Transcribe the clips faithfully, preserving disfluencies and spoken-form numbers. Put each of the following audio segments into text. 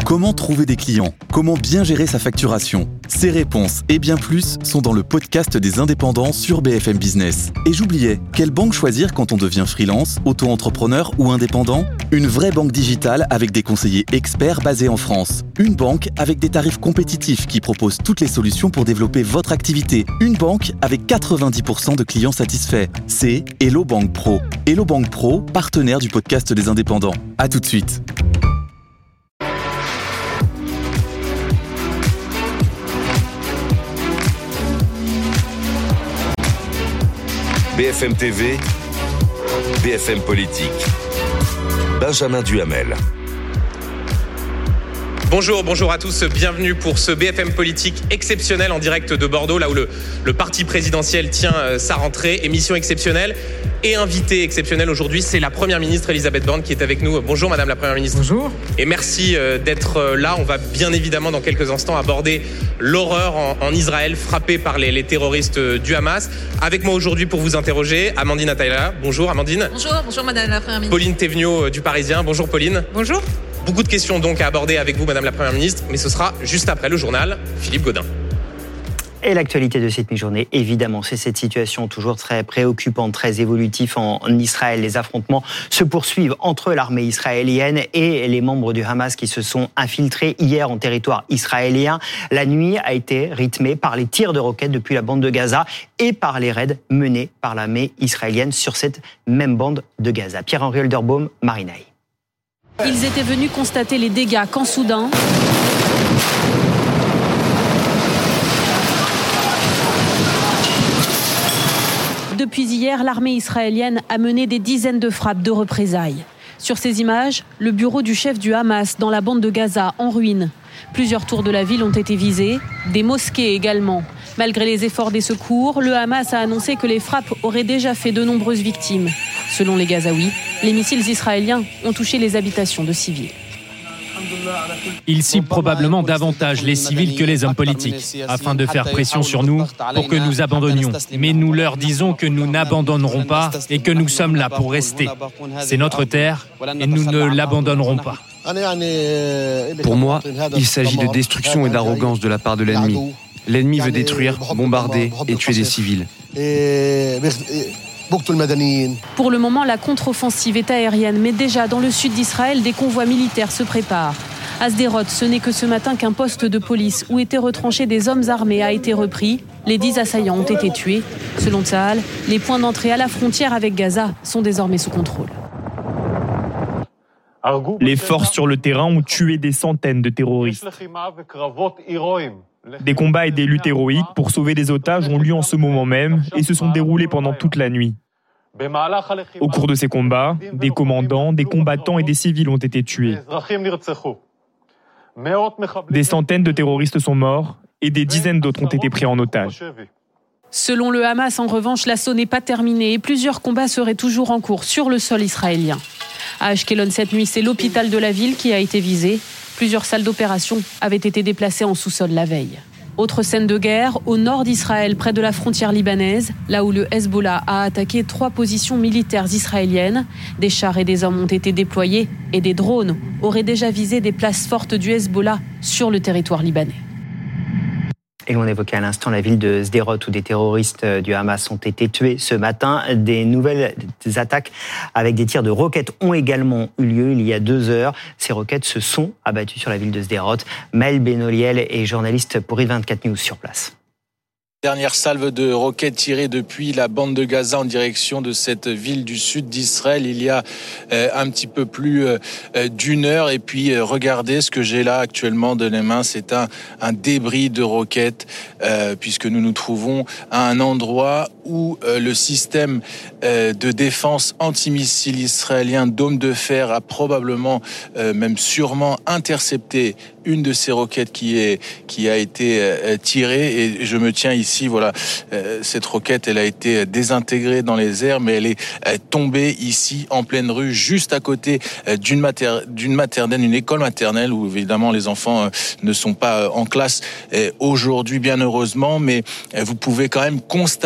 Comment trouver des clients ? Comment bien gérer sa facturation ? Ces réponses et bien plus sont dans le podcast des indépendants sur B F M Business. Et j'oubliais, quelle banque choisir quand on devient freelance, auto-entrepreneur ou indépendant ? Une vraie banque digitale avec des conseillers experts basés en France. Une banque avec des tarifs compétitifs qui propose toutes les solutions pour développer votre activité. Une banque avec quatre-vingt-dix pour cent de clients satisfaits. C'est Hello Bank Pro. Hello Bank Pro, partenaire du podcast des indépendants. À tout de suite. B F M T V, B F M Politique. Benjamin Duhamel. Bonjour, bonjour à tous, bienvenue pour ce B F M Politique exceptionnel en direct de Bordeaux, là où le, le parti présidentiel tient euh, sa rentrée. Émission exceptionnelle et invité exceptionnel aujourd'hui, c'est la Première ministre Elisabeth Borne qui est avec nous. Bonjour Madame la Première ministre. Bonjour. Et merci euh, d'être euh, là. On va bien évidemment dans quelques instants aborder l'horreur en, en Israël frappée par les, les terroristes euh, du Hamas. Avec moi aujourd'hui pour vous interroger, Amandine Attallah. Bonjour Amandine. Bonjour, bonjour Madame la Première ministre. Pauline Thévenot euh, du Parisien. Bonjour Pauline. Bonjour. Beaucoup de questions donc à aborder avec vous, Madame la Première ministre, mais ce sera juste après le journal. Philippe Godin. Et l'actualité de cette mi-journée, évidemment, c'est cette situation toujours très préoccupante, très évolutive en Israël. Les affrontements se poursuivent entre l'armée israélienne et les membres du Hamas qui se sont infiltrés hier en territoire israélien. La nuit a été rythmée par les tirs de roquettes depuis la bande de Gaza et par les raids menés par l'armée israélienne sur cette même bande de Gaza. Pierre-Henri Holderbaum, Marinaï. Ils étaient venus constater les dégâts quand soudain... Depuis hier, l'armée israélienne a mené des dizaines de frappes de représailles. Sur ces images, le bureau du chef du Hamas dans la bande de Gaza en ruine. Plusieurs tours de la ville ont été visées, des mosquées également. Malgré les efforts des secours, le Hamas a annoncé que les frappes auraient déjà fait de nombreuses victimes. Selon les Gazaouis, les missiles israéliens ont touché les habitations de civils. Ils ciblent probablement davantage les civils que les hommes politiques, afin de faire pression sur nous pour que nous abandonnions. Mais nous leur disons que nous n'abandonnerons pas et que nous sommes là pour rester. C'est notre terre et nous ne l'abandonnerons pas. Pour moi, il s'agit de destruction et d'arrogance de la part de l'ennemi. L'ennemi veut détruire, bombarder et tuer des civils. Pour le moment, la contre-offensive est aérienne, mais déjà dans le sud d'Israël, des convois militaires se préparent. À Sderot, ce n'est que ce matin qu'un poste de police où étaient retranchés des hommes armés a été repris. Les dix assaillants ont été tués. Selon Tsahal, les points d'entrée à la frontière avec Gaza sont désormais sous contrôle. Les forces sur le terrain ont tué des centaines de terroristes. Des combats et des luttes héroïques pour sauver des otages ont lieu en ce moment même et se sont déroulés pendant toute la nuit. Au cours de ces combats, des commandants, des combattants et des civils ont été tués. Des centaines de terroristes sont morts et des dizaines d'autres ont été pris en otage. Selon le Hamas, en revanche, l'assaut n'est pas terminé et plusieurs combats seraient toujours en cours sur le sol israélien. À Ashkelon cette nuit, c'est l'hôpital de la ville qui a été visé. Plusieurs salles d'opération avaient été déplacées en sous-sol la veille. Autre scène de guerre, au nord d'Israël, près de la frontière libanaise, là où le Hezbollah a attaqué trois positions militaires israéliennes. Des chars et des hommes ont été déployés et des drones auraient déjà visé des places fortes du Hezbollah sur le territoire libanais. Et on évoquait à l'instant la ville de Sderot où des terroristes du Hamas ont été tués ce matin. Des nouvelles attaques avec des tirs de roquettes ont également eu lieu il y a deux heures. Ces roquettes se sont abattues sur la ville de Sderot. Maël Benoliel est journaliste pour I vingt-quatre News sur place. Dernière salve de roquettes tirées depuis la bande de Gaza en direction de cette ville du sud d'Israël il y a euh, un petit peu plus euh, d'une heure. Et puis euh, regardez ce que j'ai là actuellement de les mains, c'est un, un débris de roquettes euh, puisque nous nous trouvons à un endroit où euh, le système euh, de défense antimissile israélien Dôme de Fer a probablement, euh, même sûrement intercepté une de ces roquettes qui est qui a été euh, tirée. Et je me tiens ici, voilà, euh, cette roquette, elle a été désintégrée dans les airs, mais elle est euh, tombée ici en pleine rue, juste à côté euh, d'une mater- d'une maternelle, une école maternelle où évidemment les enfants euh, ne sont pas euh, en classe euh, aujourd'hui, bien heureusement, mais euh, vous pouvez quand même constater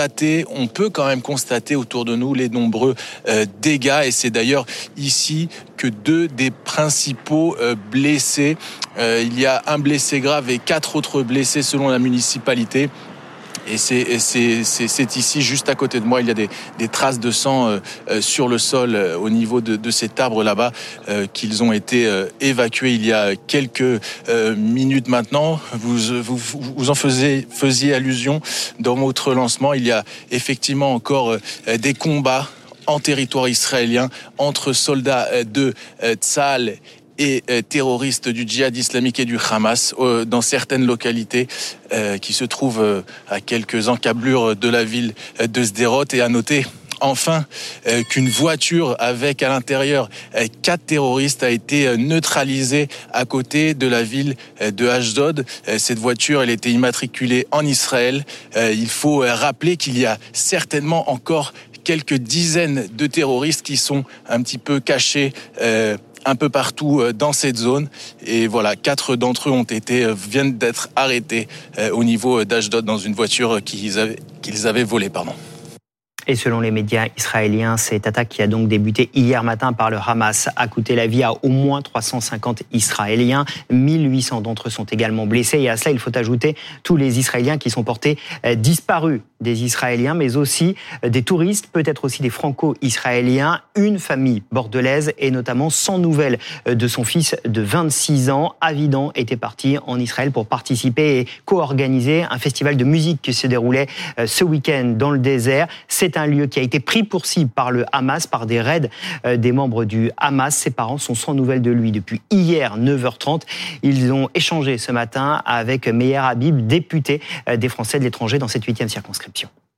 mais on peut quand même constater autour de nous les nombreux euh, dégâts. Et c'est d'ailleurs ici que deux des principaux euh, blessés, euh, il y a un blessé grave et quatre autres blessés selon la municipalité. Et c'est, et c'est, c'est, c'est ici, juste à côté de moi, il y a des, des traces de sang euh, euh, sur le sol euh, au niveau de, de cet arbre là-bas, euh, qu'ils ont été euh, évacués il y a quelques euh, minutes maintenant. Vous, vous, vous en faisiez, faisiez allusion dans votre lancement. Il y a effectivement encore euh, des combats en territoire israélien entre soldats euh, de euh, Tzahal et euh, terroristes du djihad islamique et du Hamas euh, dans certaines localités euh, qui se trouvent euh, à quelques encablures de la ville de Sderot. Et à noter enfin euh, qu'une voiture avec à l'intérieur euh, quatre terroristes a été euh, neutralisée à côté de la ville euh, de Ashdod. Euh, cette voiture, elle était immatriculée en Israël. Euh, il faut euh, rappeler qu'il y a certainement encore quelques dizaines de terroristes qui sont un petit peu cachés euh, un peu partout dans cette zone. Et voilà, quatre d'entre eux ont été, viennent d'être arrêtés au niveau d'Ashdod dans une voiture qu'ils avaient, qu'ils avaient volée, pardon. Et selon les médias israéliens, cette attaque qui a donc débuté hier matin par le Hamas a coûté la vie à au moins trois cent cinquante Israéliens. mille huit cents d'entre eux sont également blessés. Et à cela, il faut ajouter tous les Israéliens qui sont portés disparus. Des Israéliens, mais aussi des touristes, peut-être aussi des Franco-Israéliens. Une famille bordelaise et notamment sans nouvelles de son fils de vingt-six ans. Avidan était parti en Israël pour participer et co-organiser un festival de musique qui se déroulait ce week-end dans le désert. C'est un lieu qui a été pris pour cible par le Hamas, par des raids des membres du Hamas. Ses parents sont sans nouvelles de lui depuis hier, neuf heures trente. Ils ont échangé ce matin avec Meyer Habib, député des Français de l'étranger dans cette huitième circonscription.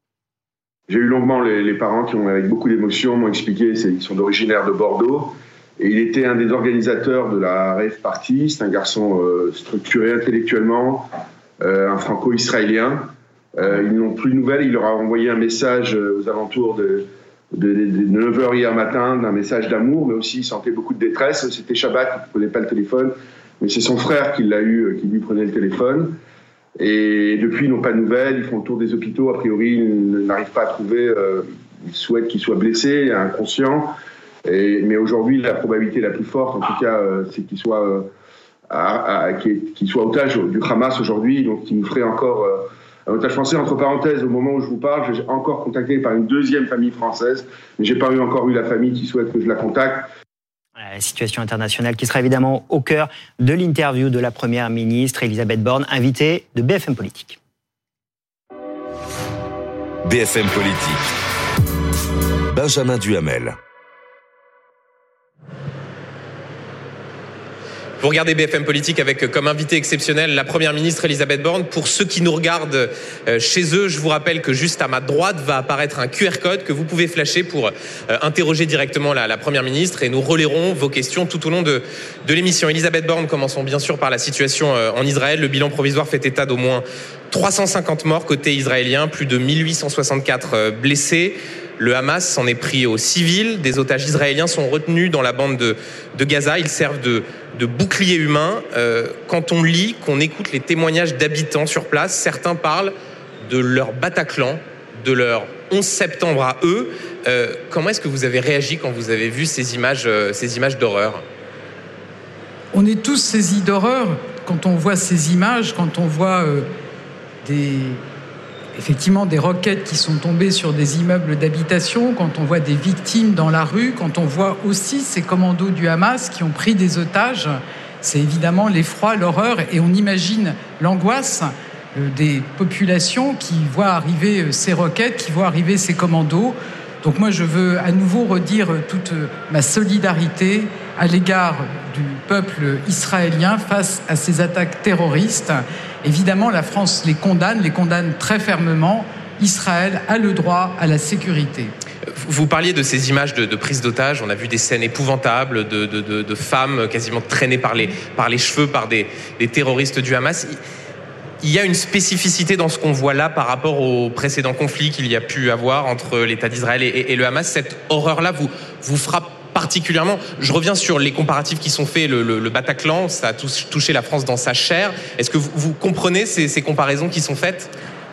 J'ai eu longuement les, les parents qui ont, avec beaucoup d'émotion, m'ont expliqué qu'ils sont originaires de Bordeaux. Et il était un des organisateurs de la Rave Party. C'est un garçon euh, structuré intellectuellement, euh, un franco-israélien. Euh, ils n'ont plus de nouvelles. Il leur a envoyé un message euh, aux alentours de, de, de, de neuf heures hier matin, d'un message d'amour, mais aussi il sentait beaucoup de détresse. C'était Shabbat, il ne prenait pas le téléphone. Mais c'est son frère qui l'a eu, qui lui prenait le téléphone. Et depuis, ils n'ont pas de nouvelles, ils font le tour des hôpitaux, a priori, ils n'arrivent pas à trouver, euh, ils souhaitent qu'il soit blessé, inconscient. Et, mais aujourd'hui, la probabilité la plus forte, en tout cas, euh, c'est qu'il soit, euh, à, à, qu'il soit otage du Hamas aujourd'hui, donc il nous ferait encore euh, un otage français. Entre parenthèses, au moment où je vous parle, j'ai encore contacté par une deuxième famille française, mais j'ai pas eu encore eu la famille qui souhaite que je la contacte. La situation internationale qui sera évidemment au cœur de l'interview de la Première ministre Elisabeth Borne, invitée de B F M Politique. B F M Politique. Benjamin Duhamel. Vous regardez B F M Politique avec comme invité exceptionnel la Première ministre Elisabeth Borne. Pour ceux qui nous regardent chez eux, je vous rappelle que juste à ma droite va apparaître un Q R code que vous pouvez flasher pour interroger directement la, la Première ministre et nous relayerons vos questions tout au long de, de l'émission. Elisabeth Borne, commençons bien sûr par la situation en Israël. Le bilan provisoire fait état d'au moins trois cent cinquante morts côté israélien, plus de mille huit cent soixante-quatre blessés. Le Hamas s'en est pris aux civils. Des otages israéliens sont retenus dans la bande de, de Gaza. Ils servent de, de bouclier humain. Euh, quand on lit, qu'on écoute les témoignages d'habitants sur place, certains parlent de leur Bataclan, de leur onze septembre à eux. Euh, comment est-ce que vous avez réagi quand vous avez vu ces images, euh, ces images d'horreur ? On est tous saisis d'horreur quand on voit ces images, quand on voit euh, des... effectivement des roquettes qui sont tombées sur des immeubles d'habitation, quand on voit des victimes dans la rue, quand on voit aussi ces commandos du Hamas qui ont pris des otages, c'est évidemment l'effroi, l'horreur, et on imagine l'angoisse des populations qui voient arriver ces roquettes, qui voient arriver ces commandos. Donc moi, je veux à nouveau redire toute ma solidarité à l'égard du peuple israélien face à ces attaques terroristes. Évidemment, la France les condamne, les condamne très fermement. Israël a le droit à la sécurité. Vous parliez de ces images de, de prise d'otages. On a vu des scènes épouvantables de, de, de, de femmes quasiment traînées par les, par les cheveux par des, des terroristes du Hamas. Il y a une spécificité dans ce qu'on voit là par rapport aux précédents conflits qu'il y a pu avoir entre l'État d'Israël et, et, et le Hamas. Cette horreur-là vous, vous frappe particulièrement. Je reviens sur les comparatifs qui sont faits. Le, le, le Bataclan, ça a touché la France dans sa chair. Est-ce que vous, vous comprenez ces, ces comparaisons qui sont faites ?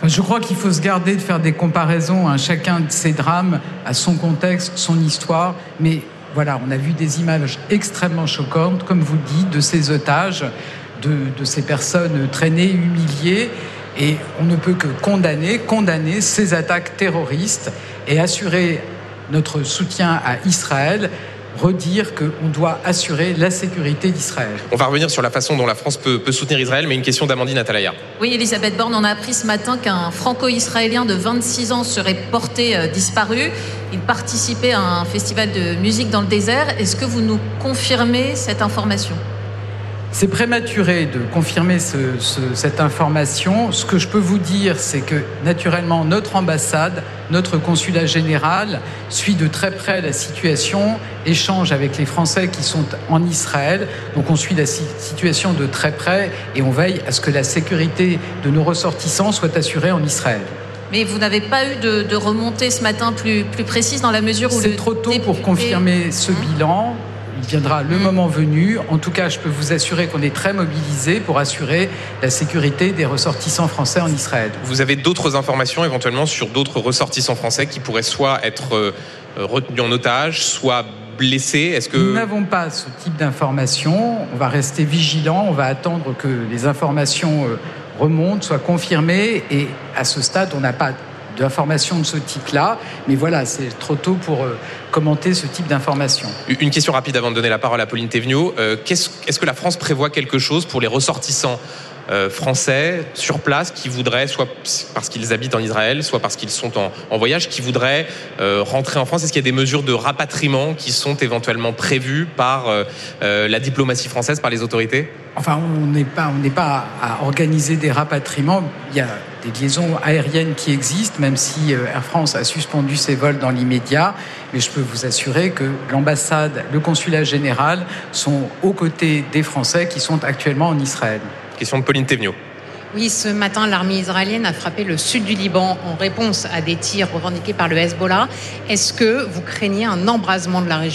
Je crois qu'il faut se garder de faire des comparaisons à chacun de ces drames, à son contexte, son histoire. Mais voilà, on a vu des images extrêmement choquantes, comme vous le dites, de ces otages, de, de ces personnes traînées, humiliées. Et on ne peut que condamner, condamner ces attaques terroristes et assurer notre soutien à Israël, redire qu'on doit assurer la sécurité d'Israël. On va revenir sur la façon dont la France peut, peut soutenir Israël, mais une question d'Amandine Atalaya. Oui, Elisabeth Borne, on a appris ce matin qu'un franco-israélien de vingt-six ans serait porté euh, disparu. Il participait à un festival de musique dans le désert. Est-ce que vous nous confirmez cette information ? C'est prématuré de confirmer ce, ce, cette information. Ce que je peux vous dire, c'est que naturellement, notre ambassade, notre consulat général suit de très près la situation, échange avec les Français qui sont en Israël. Donc on suit la situation de très près et on veille à ce que la sécurité de nos ressortissants soit assurée en Israël. Mais vous n'avez pas eu de, de remontée ce matin plus, plus précise dans la mesure où... C'est trop tôt pour confirmer ce bilan. Il viendra le moment venu. En tout cas, je peux vous assurer qu'on est très mobilisés pour assurer la sécurité des ressortissants français en Israël. Vous avez d'autres informations éventuellement sur d'autres ressortissants français qui pourraient soit être euh, retenus en otage, soit blessés? Est-ce que... Nous n'avons pas ce type d'informations. On va rester vigilants. On va attendre que les informations euh, remontent, soient confirmées. Et à ce stade, on n'a pas d'informations de ce type-là. Mais voilà, c'est trop tôt pour euh, commenter ce type d'informations. Une question rapide avant de donner la parole à Pauline Thévenoud. Euh, qu'est-ce, est-ce que la France prévoit quelque chose pour les ressortissants euh, français sur place qui voudraient, soit parce qu'ils habitent en Israël, soit parce qu'ils sont en, en voyage, qui voudraient euh, rentrer en France? Est-ce qu'il y a des mesures de rapatriement qui sont éventuellement prévues par euh, euh, la diplomatie française, par les autorités? Enfin, on n'est pas, on n'est pas à organiser des rapatriements. Il y a des liaisons aériennes qui existent, même si Air France a suspendu ses vols dans l'immédiat. Mais je peux vous assurer que l'ambassade, le consulat général sont aux côtés des Français qui sont actuellement en Israël. Question de Pauline Thévenoud. Oui, ce matin, l'armée israélienne a frappé le sud du Liban en réponse à des tirs revendiqués par le Hezbollah. Est-ce que vous craignez un embrasement de la région ?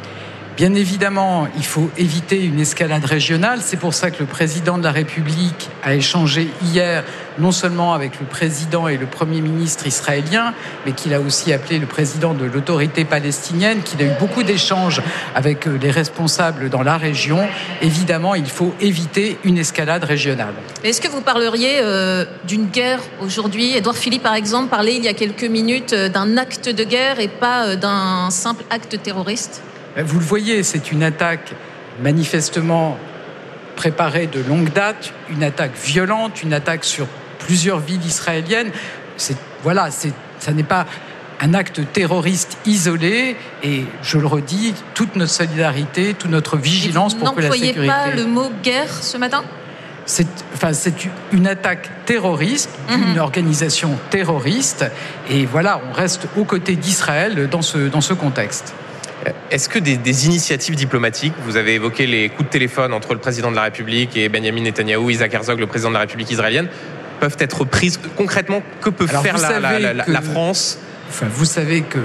Bien évidemment, il faut éviter une escalade régionale. C'est pour ça que le président de la République a échangé hier non seulement avec le président et le premier ministre israélien, mais qu'il a aussi appelé le président de l'autorité palestinienne, qu'il a eu beaucoup d'échanges avec les responsables dans la région. Évidemment, il faut éviter une escalade régionale. Est-ce que vous parleriez euh, d'une guerre aujourd'hui? Édouard Philippe, par exemple, parlait il y a quelques minutes d'un acte de guerre et pas d'un simple acte terroriste. Vous le voyez, c'est une attaque manifestement préparée de longue date, une attaque violente, une attaque sur plusieurs villes israéliennes. C'est, voilà, c'est, ça n'est pas un acte terroriste isolé. Et je le redis, toute notre solidarité, toute notre vigilance pour que la sécurité... N'employez pas le mot guerre ce matin ? C'est, enfin, c'est une attaque terroriste, une mmh. organisation terroriste. Et voilà, on reste aux côtés d'Israël dans ce, dans ce contexte. Est-ce que des, des initiatives diplomatiques, vous avez évoqué les coups de téléphone entre le président de la République et Benjamin Netanyahou, Isaac Herzog, le président de la République israélienne, peuvent être prises? Concrètement, que peut Alors faire la, la, la, que, la France? Enfin, vous savez que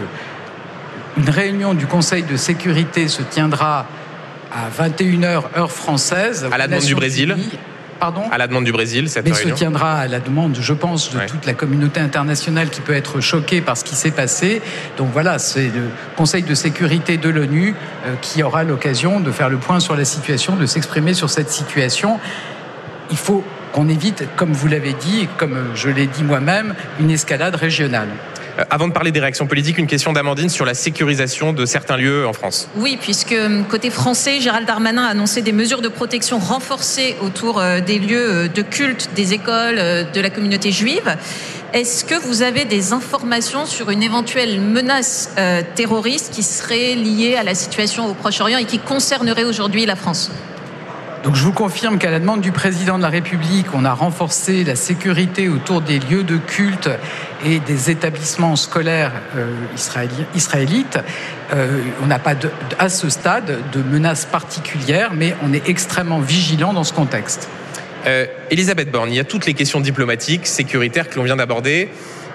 une réunion du Conseil de sécurité se tiendra à vingt et une heures heure française. À la demande du Brésil. Unies. Pardon ? À la demande du Brésil, cette Mais réunion. se tiendra à la demande, je pense, de ouais. toute la communauté internationale qui peut être choquée par ce qui s'est passé. Donc voilà, c'est le Conseil de sécurité de l'ONU euh, qui aura l'occasion de faire le point sur la situation, de s'exprimer sur cette situation. Il faut qu'on évite, comme vous l'avez dit, et comme je l'ai dit moi-même, une escalade régionale. Euh, avant de parler des réactions politiques, une question d'Amandine sur la sécurisation de certains lieux en France. Oui, puisque côté français, Gérald Darmanin a annoncé des mesures de protection renforcées autour des lieux de culte, des écoles, de la communauté juive. Est-ce que vous avez des informations sur une éventuelle menace euh, terroriste qui serait liée à la situation au Proche-Orient et qui concernerait aujourd'hui la France ? Donc je vous confirme qu'à la demande du président de la République, on a renforcé la sécurité autour des lieux de culte et des établissements scolaires euh, israélites. Euh, on n'a pas de, à ce stade de menaces particulières, mais on est extrêmement vigilant dans ce contexte. Euh, Elisabeth Borne, il y a toutes les questions diplomatiques, sécuritaires que l'on vient d'aborder.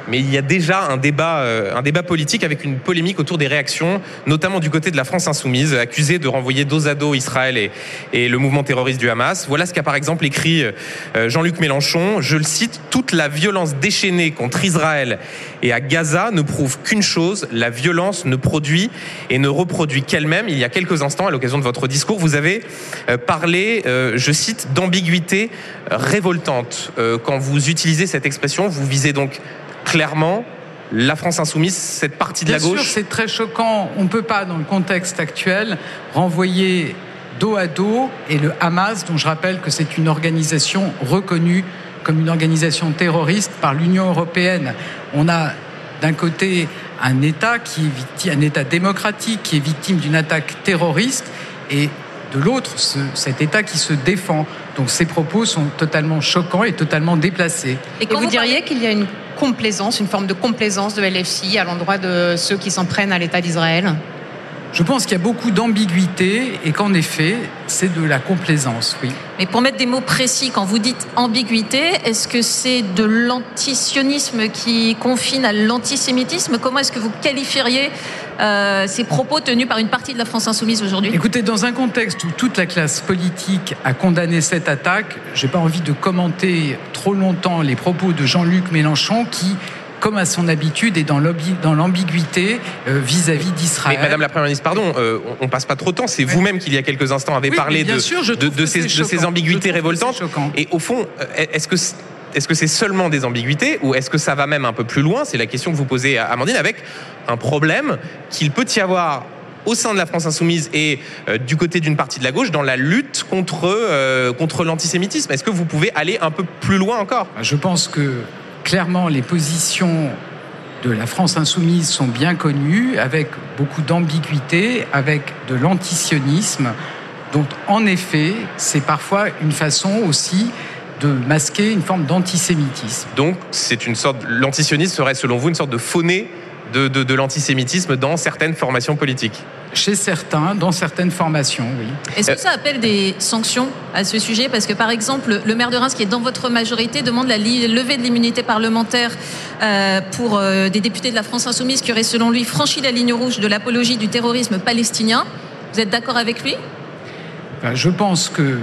mais il y a déjà un débat, euh, un débat politique avec une polémique autour des réactions, notamment du côté de la France insoumise, accusée de renvoyer dos à dos Israël et, et le mouvement terroriste du Hamas. Voilà ce qu'a par exemple écrit euh, Jean-Luc Mélenchon. Je le cite: « Toute la violence déchaînée contre Israël et à Gaza ne prouve qu'une chose, la violence ne produit et ne reproduit qu'elle-même. » Il y a quelques instants, à l'occasion de votre discours, vous avez euh, parlé, euh, je cite, d'ambiguïté révoltante. Euh, quand vous utilisez cette expression, vous visez donc clairement la France insoumise, cette partie de Bien la gauche. Bien sûr, c'est très choquant. On ne peut pas, dans le contexte actuel, renvoyer dos à dos et le Hamas, dont je rappelle que c'est une organisation reconnue comme une organisation terroriste par l'Union européenne. On a d'un côté un État qui est victime, un État démocratique qui est victime d'une attaque terroriste, et de l'autre, ce, cet État qui se défend. Donc ces propos sont totalement choquants et totalement déplacés. Et, et vous, vous diriez parlez... qu'il y a une complaisance, une forme de complaisance de L F I à l'endroit de ceux qui s'en prennent à l'État d'Israël ? Je pense qu'il y a beaucoup d'ambiguïté et qu'en effet, c'est de la complaisance, oui. Mais pour mettre des mots précis, quand vous dites ambiguïté, est-ce que c'est de l'antisionisme qui confine à l'antisémitisme ? Comment est-ce que vous qualifieriez euh, ces propos tenus par une partie de la France insoumise aujourd'hui ? Écoutez, dans un contexte où toute la classe politique a condamné cette attaque, je n'ai pas envie de commenter trop longtemps les propos de Jean-Luc Mélenchon qui, comme à son habitude, est dans l'ambiguïté euh, vis-à-vis d'Israël. Mais Madame la Première ministre, pardon, euh, on passe pas trop de temps. C'est oui. vous-même qui, il y a quelques instants, avez oui, parlé de, sûr, de, de, ces, de ces ambiguïtés révoltantes. Et au fond, est-ce que est-ce que c'est seulement des ambiguïtés ou est-ce que ça va même un peu plus loin ? C'est la question que vous posez à Amandine, avec un problème qu'il peut y avoir au sein de la France insoumise et euh, du côté d'une partie de la gauche dans la lutte contre, euh, contre l'antisémitisme. Est-ce que vous pouvez aller un peu plus loin encore ? Je pense que clairement, les positions de la France insoumise sont bien connues, avec beaucoup d'ambiguïté, avec de l'antisionisme. Donc, en effet, c'est parfois une façon aussi de masquer une forme d'antisémitisme. Donc, c'est une sorte, l'antisionisme serait, selon vous, une sorte de faux nez de, de, de l'antisémitisme dans certaines formations politiques ? Chez certains, dans certaines formations, oui. Est-ce que ça appelle des sanctions à ce sujet ? Parce que, par exemple, le maire de Reims, qui est dans votre majorité, demande la levée de l'immunité parlementaire euh, pour euh, des députés de la France insoumise qui auraient, selon lui, franchi la ligne rouge de l'apologie du terrorisme palestinien. Vous êtes d'accord avec lui ? Ben, je pense que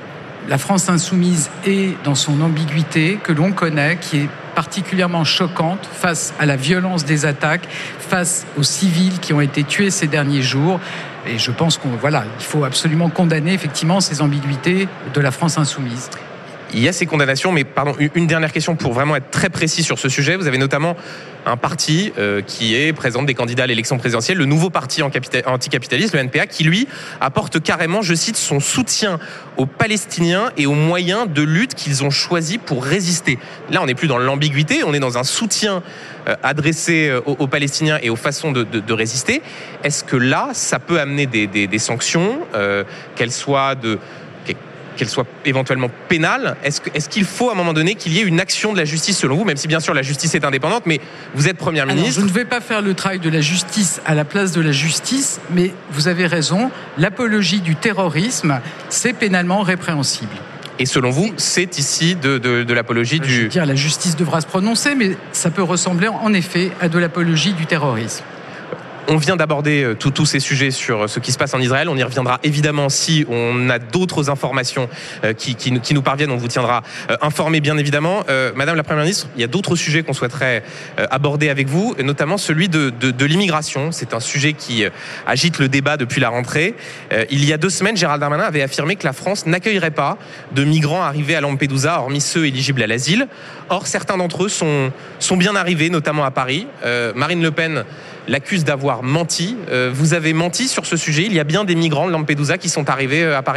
la France insoumise est dans son ambiguïté, que l'on connaît, qui est particulièrement choquante face à la violence des attaques, face aux civils qui ont été tués ces derniers jours. Et je pense qu'on, voilà, il faut absolument condamner effectivement ces ambiguïtés de la France insoumise. Il y a ces condamnations, mais pardon, une dernière question pour vraiment être très précis sur ce sujet. Vous avez notamment un parti euh, qui est présente des candidats à l'élection présidentielle, le nouveau parti anticapitaliste, le N P A, qui lui apporte carrément, je cite, son soutien aux Palestiniens et aux moyens de lutte qu'ils ont choisis pour résister. Là, on n'est plus dans l'ambiguïté, on est dans un soutien euh, adressé aux, aux Palestiniens et aux façons de, de, de résister. Est-ce que là, ça peut amener des, des, des sanctions, euh, qu'elles soient de... qu'elle soit éventuellement pénale, est-ce, que, est-ce qu'il faut à un moment donné qu'il y ait une action de la justice selon vous, même si bien sûr la justice est indépendante, mais vous êtes Première ministre. Alors, je ne vais pas faire le travail de la justice à la place de la justice, mais vous avez raison, l'apologie du terrorisme, c'est pénalement répréhensible. Et selon vous, c'est ici de, de, de l'apologie du... Je veux dire, la justice devra se prononcer, mais ça peut ressembler en effet à de l'apologie du terrorisme. On vient d'aborder tous ces sujets sur ce qui se passe en Israël. On y reviendra évidemment si on a d'autres informations qui, qui, qui nous parviennent. On vous tiendra informés, bien évidemment. Euh, Madame la Première ministre, il y a d'autres sujets qu'on souhaiterait aborder avec vous, notamment celui de, de, de l'immigration. C'est un sujet qui agite le débat depuis la rentrée. Euh, il y a deux semaines, Gérald Darmanin avait affirmé que la France n'accueillerait pas de migrants arrivés à Lampedusa, hormis ceux éligibles à l'asile. Or, certains d'entre eux sont, sont bien arrivés, notamment à Paris. Euh, Marine Le Pen l'accuse d'avoir menti. Euh, vous avez menti sur ce sujet. Il y a bien des migrants de Lampedusa qui sont arrivés à Paris ?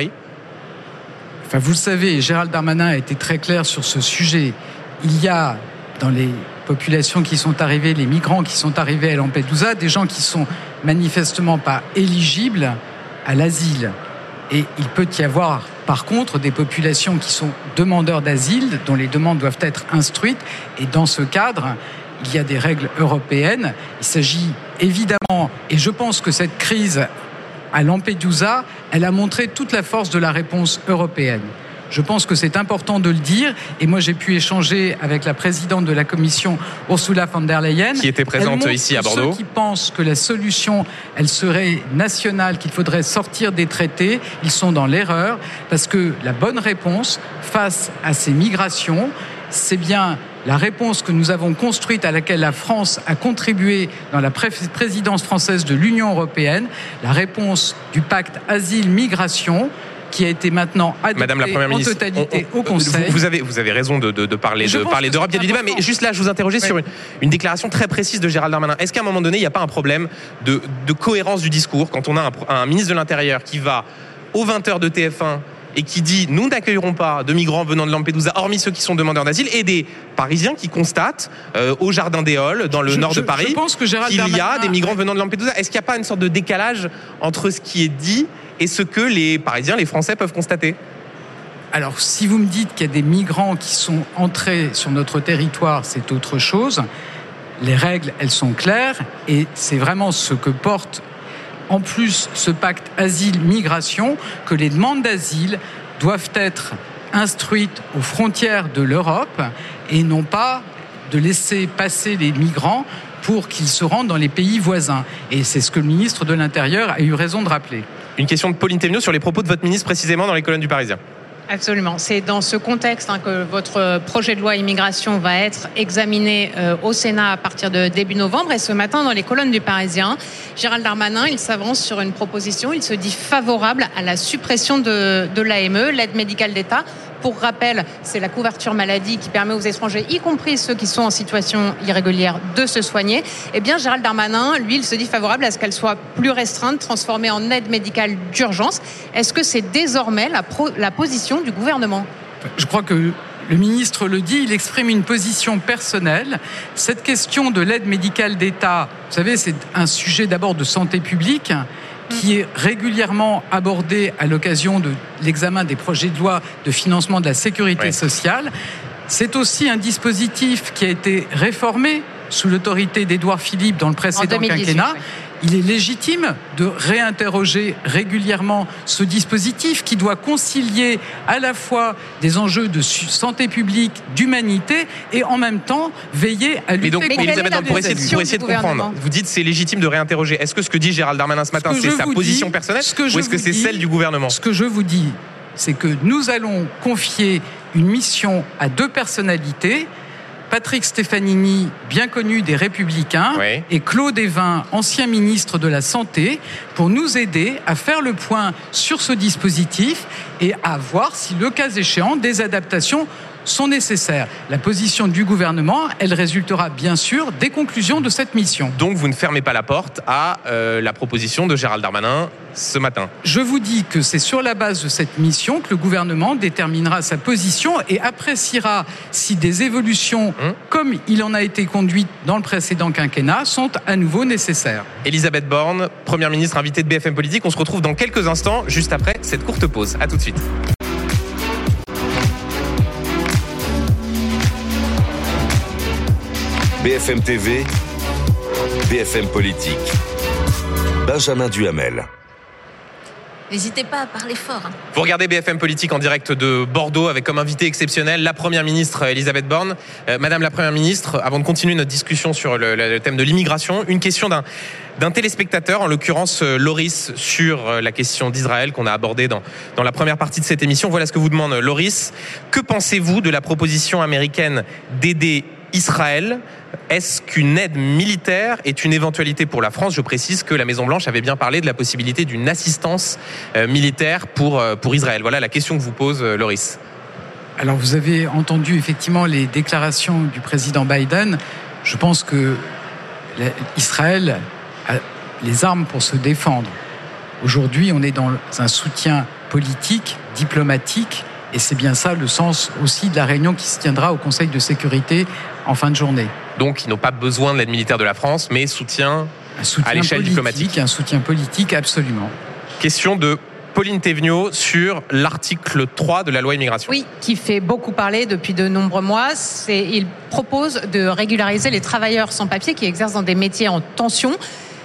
Enfin, vous le savez, Gérald Darmanin a été très clair sur ce sujet. Il y a dans les populations qui sont arrivées, les migrants qui sont arrivés à Lampedusa, des gens qui sont manifestement pas éligibles à l'asile. Et il peut y avoir, par contre, des populations qui sont demandeurs d'asile, dont les demandes doivent être instruites. Et dans ce cadre, il y a des règles européennes. Il s'agit évidemment, et je pense que cette crise à Lampedusa, elle a montré toute la force de la réponse européenne. Je pense que c'est important de le dire. Et moi, j'ai pu échanger avec la présidente de la Commission, Ursula von der Leyen. Qui était présente ici à Bordeaux. Ceux qui pensent que la solution, elle serait nationale, qu'il faudrait sortir des traités, ils sont dans l'erreur. Parce que la bonne réponse face à ces migrations, c'est bien la réponse que nous avons construite, à laquelle la France a contribué dans la pré- présidence française de l'Union européenne, la réponse du pacte asile-migration, qui a été maintenant adopté en totalité on, on, au Conseil. Vous, vous, avez, vous avez raison de, de, de parler, de, parler d'Europe, il y a du débat, mais juste là, je vous interrogeais oui. sur une, une déclaration très précise de Gérald Darmanin. Est-ce qu'à un moment donné, il n'y a pas un problème de, de cohérence du discours quand on a un, un ministre de l'Intérieur qui va aux vingt heures de T F un et qui dit « Nous n'accueillerons pas de migrants venant de Lampedusa, hormis ceux qui sont demandeurs d'asile », et des Parisiens qui constatent euh, au Jardin des Halles, dans le je, nord je, de Paris, je pense que qu'il Darmanin... y a des migrants venant de Lampedusa. Est-ce qu'il n'y a pas une sorte de décalage entre ce qui est dit et ce que les Parisiens, les Français peuvent constater ? Alors, si vous me dites qu'il y a des migrants qui sont entrés sur notre territoire, c'est autre chose. Les règles, elles sont claires, et c'est vraiment ce que porte en plus ce pacte asile-migration, que les demandes d'asile doivent être instruites aux frontières de l'Europe et non pas de laisser passer les migrants pour qu'ils se rendent dans les pays voisins. Et c'est ce que le ministre de l'Intérieur a eu raison de rappeler. Une question de Pauline Thévenot sur les propos de votre ministre précisément dans les colonnes du Parisien. Absolument. C'est dans ce contexte hein, que votre projet de loi immigration va être examiné euh, au Sénat à partir de début novembre. Et ce matin, dans les colonnes du Parisien, Gérald Darmanin, il s'avance sur une proposition. Il se dit favorable à la suppression de, de l'A M E, l'aide médicale d'État. Pour rappel, c'est la couverture maladie qui permet aux étrangers, y compris ceux qui sont en situation irrégulière, de se soigner. Eh bien, Gérald Darmanin, lui, il se dit favorable à ce qu'elle soit plus restreinte, transformée en aide médicale d'urgence. Est-ce que c'est désormais la, pro- la position du gouvernement ? Je crois que le ministre le dit, il exprime une position personnelle. Cette question de l'aide médicale d'État, vous savez, c'est un sujet d'abord de santé publique, qui est régulièrement abordé à l'occasion de l'examen des projets de loi de financement de la sécurité oui. sociale. C'est aussi un dispositif qui a été réformé sous l'autorité d'Édouard Philippe dans le précédent quinquennat. Oui. Il est légitime de réinterroger régulièrement ce dispositif qui doit concilier à la fois des enjeux de santé publique, d'humanité et en même temps veiller à lutter contre les Mais Elisabeth, pour essayer, pour essayer de comprendre, vous dites c'est légitime de réinterroger. Est-ce que ce que dit Gérald Darmanin ce matin, ce c'est sa position dis, personnelle ou est-ce que c'est dis, celle du gouvernement ? Ce que je vous dis, c'est que nous allons confier une mission à deux personnalités, Patrick Stefanini, bien connu des Républicains, oui. et Claude Évin, ancien ministre de la Santé, pour nous aider à faire le point sur ce dispositif et à voir si, le cas échéant, des adaptations sont nécessaires. La position du gouvernement, elle résultera bien sûr des conclusions de cette mission. Donc vous ne fermez pas la porte à euh, la proposition de Gérald Darmanin ce matin. Je vous dis que c'est sur la base de cette mission que le gouvernement déterminera sa position et appréciera si des évolutions, hum. comme il en a été conduit dans le précédent quinquennat, sont à nouveau nécessaires. Elisabeth Borne, Première ministre invitée de B F M Politique. On se retrouve dans quelques instants, juste après cette courte pause. À tout de suite. B F M T V, B F M Politique. Benjamin Duhamel. N'hésitez pas à parler fort. Hein. Vous regardez B F M Politique en direct de Bordeaux avec comme invité exceptionnel la Première ministre Elisabeth Borne. Euh, Madame la Première ministre, avant de continuer notre discussion sur le, le thème de l'immigration, une question d'un, d'un téléspectateur, en l'occurrence Loris, sur la question d'Israël qu'on a abordée dans, dans la première partie de cette émission. Voilà ce que vous demande Loris. Que pensez-vous de la proposition américaine d'aider Israël? Est-ce qu'une aide militaire est une éventualité pour la France ? Je précise que la Maison-Blanche avait bien parlé de la possibilité d'une assistance euh, militaire pour, euh, pour Israël. Voilà la question que vous pose euh, Loris. Alors vous avez entendu effectivement les déclarations du président Biden. Je pense que Israël a les armes pour se défendre. Aujourd'hui, on est dans un soutien politique, diplomatique, et c'est bien ça le sens aussi de la réunion qui se tiendra au Conseil de sécurité en fin de journée. Donc, ils n'ont pas besoin de l'aide militaire de la France, mais soutien, un soutien à l'échelle politique, diplomatique. Un soutien politique, absolument. Question de Pauline Thévenot sur l'article trois de la loi immigration. Oui, qui fait beaucoup parler depuis de nombreux mois. C'est, il propose de régulariser les travailleurs sans papier qui exercent dans des métiers en tension.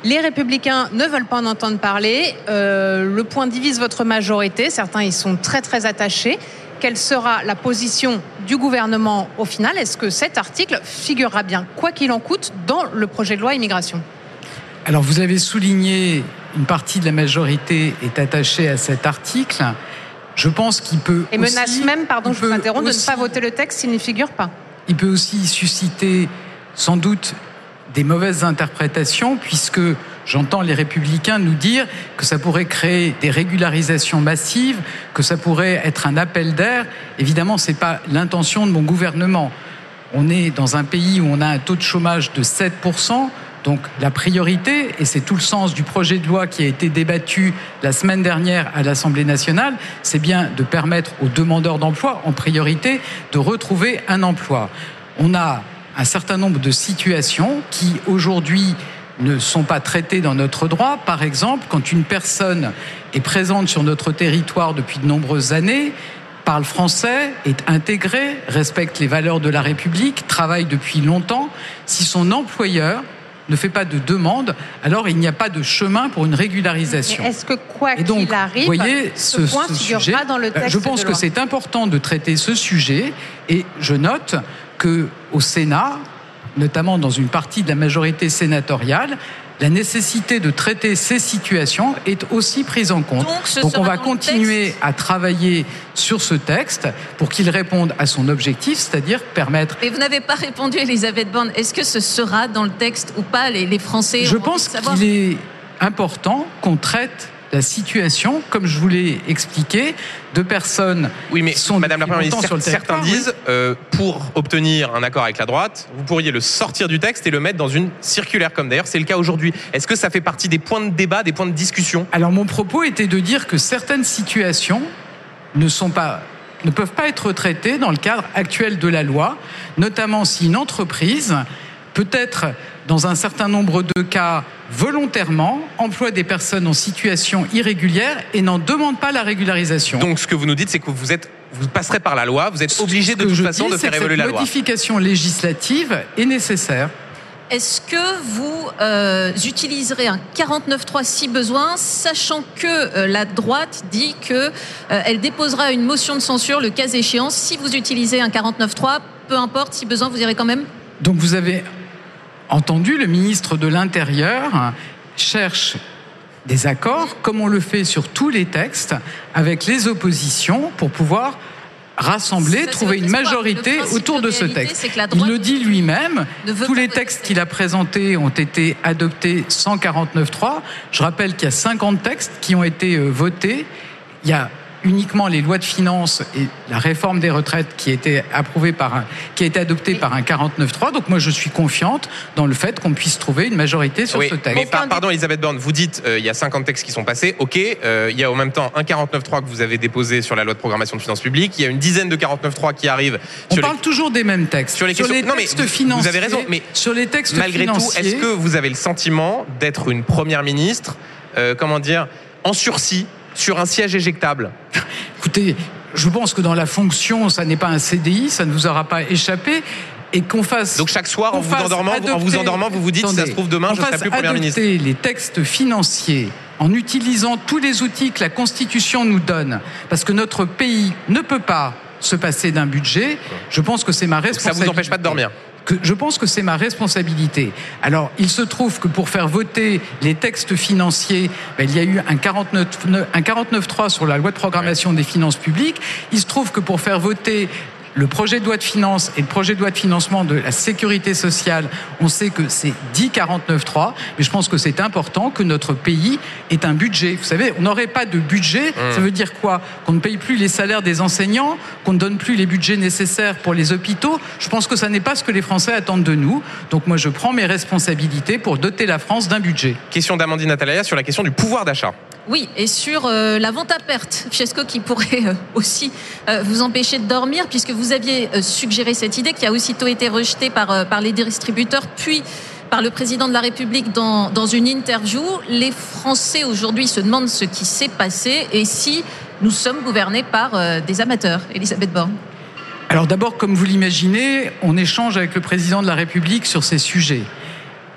Les Républicains ne veulent pas en entendre parler. Euh, le point divise votre majorité. Certains y sont très très attachés. Quelle sera la position du gouvernement au final? Est-ce que cet article figurera bien, quoi qu'il en coûte, dans le projet de loi immigration? Alors vous avez souligné, une partie de la majorité est attachée à cet article. Je pense qu'il peut Et aussi, menace même, pardon, je vous interromps, de aussi, ne pas voter le texte s'il n'y figure pas. Il peut aussi susciter sans doute des mauvaises interprétations, puisque j'entends les Républicains nous dire que ça pourrait créer des régularisations massives, que ça pourrait être un appel d'air. Évidemment, ce n'est pas l'intention de mon gouvernement. On est dans un pays où on a un taux de chômage de sept pour cent. Donc la priorité, et c'est tout le sens du projet de loi qui a été débattu la semaine dernière à l'Assemblée nationale, c'est bien de permettre aux demandeurs d'emploi, en priorité, de retrouver un emploi. On a un certain nombre de situations qui, aujourd'hui, ne sont pas traitées dans notre droit. Par exemple, quand une personne est présente sur notre territoire depuis de nombreuses années, parle français, est intégrée, respecte les valeurs de la République, travaille depuis longtemps, si son employeur ne fait pas de demande, alors il n'y a pas de chemin pour une régularisation. Mais est-ce que quoi Et donc, qu'il arrive, voyez, ce, ce point ce figurera sujet, dans le texte? Je pense de que loi. c'est important de traiter ce sujet, et je note que au Sénat, notamment dans une partie de la majorité sénatoriale, la nécessité de traiter ces situations est aussi prise en compte. Donc, Donc on va continuer à travailler sur ce texte pour qu'il réponde à son objectif, c'est-à-dire permettre... Mais vous n'avez pas répondu, Elisabeth Borne. Est-ce que ce sera dans le texte ou pas? Les, les Français Je ont pense envie de savoir. qu'il est important qu'on traite la situation, comme je vous l'ai expliqué, de personnes oui, mais qui sont Madame la Première ministre, sur le certains territoire. disent, euh, pour obtenir un accord avec la droite, vous pourriez le sortir du texte et le mettre dans une circulaire, comme d'ailleurs c'est le cas aujourd'hui. Est-ce que ça fait partie des points de débat, des points de discussion? Alors mon propos était de dire que certaines situations ne sont pas, ne peuvent pas être traitées dans le cadre actuel de la loi, notamment si une entreprise peut-être dans un certain nombre de cas volontairement emploie des personnes en situation irrégulière et n'en demande pas la régularisation. Donc ce que vous nous dites, c'est que vous êtes, vous passerez par la loi, vous êtes obligé de toute façon de faire évoluer la loi. Cette modification législative est nécessaire. Est-ce que vous euh, utiliserez un quarante-neuf trois si besoin, sachant que euh, la droite dit que euh, elle déposera une motion de censure le cas échéant? Si vous utilisez un quarante-neuf trois, peu importe, si besoin, vous irez quand même? Donc vous avez entendu, le ministre de l'Intérieur cherche des accords, comme on le fait sur tous les textes, avec les oppositions pour pouvoir rassembler, Ça, trouver une majorité autour de ce texte. Il le dit lui-même, tous les textes qu'il a présentés ont été adoptés sans quarante-neuf trois. Je rappelle qu'il y a cinquante textes qui ont été votés. Il y a uniquement les lois de finances et la réforme des retraites qui a été approuvée par un, qui a été adoptée par un quarante-neuf trois. Donc moi je suis confiante dans le fait qu'on puisse trouver une majorité sur oui, ce texte. Mais par, pardon Elisabeth Borne, vous dites euh, il y a cinquante textes qui sont passés, ok, euh, il y a en même temps un quarante-neuf trois que vous avez déposé sur la loi de programmation de finances publiques, il y a une dizaine de quarante-neuf trois qui arrivent. On sur parle les... toujours des mêmes textes. Sur les, sur les non, textes mais vous, financiers. Vous avez raison, mais sur les textes malgré financiers, tout, est-ce que vous avez le sentiment d'être une première ministre, euh, comment dire, en sursis sur un siège éjectable? Écoutez, je pense que dans la fonction, ça n'est pas un C D I, ça ne vous aura pas échappé. Et qu'on fasse. Donc chaque soir, en vous endormant, adopter, en vous endormant, vous vous dites, attendez, si ça se trouve demain, je ne serai plus première ministre. Adopter les textes financiers en utilisant tous les outils que la Constitution nous donne, parce que notre pays ne peut pas se passer d'un budget. Je pense que c'est ma responsabilité. Donc ça vous empêche pas de dormir? Que je pense que c'est ma responsabilité. Alors, il se trouve que pour faire voter les textes financiers, ben, il y a eu un quarante-neuf trois sur la loi de programmation des finances publiques. Il se trouve que pour faire voter le projet de loi de finances et le projet de loi de financement de la sécurité sociale, on sait que c'est dit quarante-neuf trois, mais je pense que c'est important que notre pays ait un budget. Vous savez, on n'aurait pas de budget, mmh. ça veut dire quoi? Qu'on ne paye plus les salaires des enseignants, qu'on ne donne plus les budgets nécessaires pour les hôpitaux. Je pense que ça n'est pas ce que les Français attendent de nous. Donc moi, je prends mes responsabilités pour doter la France d'un budget. Question d'Amandine Atalaya sur la question du pouvoir d'achat. Oui, et sur euh, la vente à perte, Fiesco, qui pourrait euh, aussi euh, vous empêcher de dormir, puisque vous aviez euh, suggéré cette idée qui a aussitôt été rejetée par, euh, par les distributeurs, puis par le président de la République dans, dans une interview. Les Français aujourd'hui se demandent ce qui s'est passé et si nous sommes gouvernés par euh, des amateurs. Elisabeth Borne. Alors d'abord, comme vous l'imaginez, on échange avec le président de la République sur ces sujets.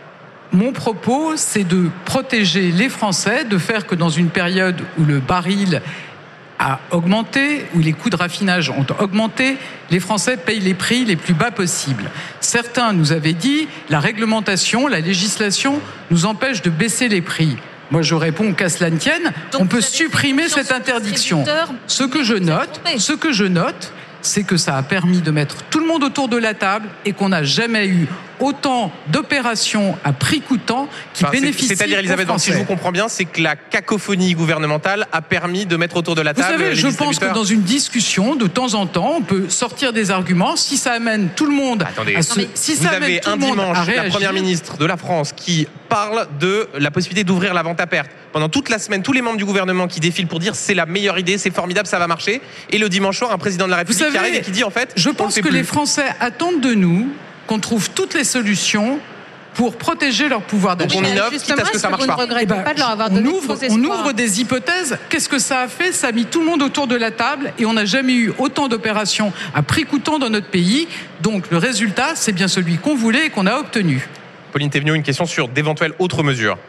Mon propos, c'est de protéger les Français, de faire que dans une période où le baril a augmenté, où les coûts de raffinage ont augmenté, les Français payent les prix les plus bas possibles. Certains nous avaient dit, la réglementation, la législation nous empêche de baisser les prix. Moi, je réponds qu'à cela ne tienne, on peut supprimer cette interdiction. Ce que je note, ce que je note, c'est que ça a permis de mettre tout le monde autour de la table et qu'on n'a jamais eu autant d'opérations à prix coûtant qui enfin, bénéficient c'est, C'est-à-dire, Elisabeth Borne, si je vous comprends bien, c'est que la cacophonie gouvernementale a permis de mettre autour de la table. Vous savez, les je pense que dans une discussion, de temps en temps, on peut sortir des arguments. Si ça amène tout le monde Attendez, à se... si vous ça avez amène tout un le monde dimanche à réagir... la première ministre de la France qui parle de la possibilité d'ouvrir la vente à perte. Pendant toute la semaine, tous les membres du gouvernement qui défilent pour dire c'est la meilleure idée, c'est formidable, ça va marcher. Et le dimanche soir, un président de la République savez, qui arrive et qui dit en fait, je pense que plus. les Français attendent de nous qu'on trouve toutes les solutions pour protéger leur pouvoir d'achat. Donc on innove, quitte à ce que ça marche pas. Eh ben, pas de leur avoir on, donné ouvre, on ouvre des hypothèses. Qu'est-ce que ça a fait? Ça a mis tout le monde autour de la table et on n'a jamais eu autant d'opérations à prix coûtant dans notre pays. Donc le résultat, c'est bien celui qu'on voulait et qu'on a obtenu. Pauline Thévenot, une question sur d'éventuelles autres mesures.